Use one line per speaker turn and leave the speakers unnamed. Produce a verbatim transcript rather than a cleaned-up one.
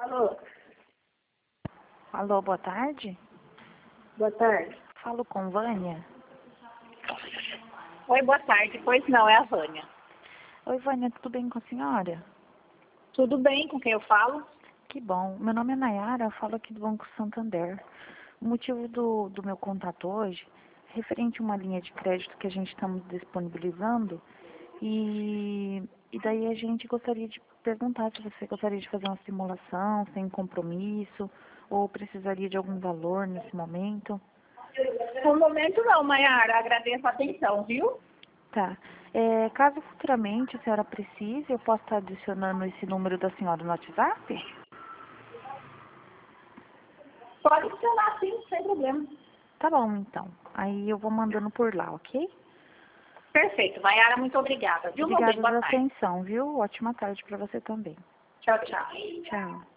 Alô,
Alô, boa tarde.
boa tarde.
Falo com Vânia.
Oi, boa tarde. Pois não, é a Vânia.
Oi, Vânia, tudo bem com a senhora?
Tudo bem com quem eu falo?
Que bom. Meu nome é Nayara, eu falo aqui do Banco Santander. O motivo do, do meu contato hoje é referente a uma linha de crédito que a gente está disponibilizando e, e daí a gente gostaria de perguntar se você gostaria de fazer uma simulação sem compromisso ou precisaria de algum valor nesse momento.
No momento não, Mayara. Agradeço a atenção, viu?
Tá. É, caso futuramente a senhora precise, eu posso estar adicionando esse número da senhora no WhatsApp?
Pode funcionar sim, sem problema.
Tá bom, então. Aí eu vou mandando por lá, ok?
Perfeito. Mayara, muito obrigada. Viu, meu bem?
Obrigada
Boa
pela
tarde.
atenção, viu? Ótima tarde para você também.
Tchau, tchau.
Tchau.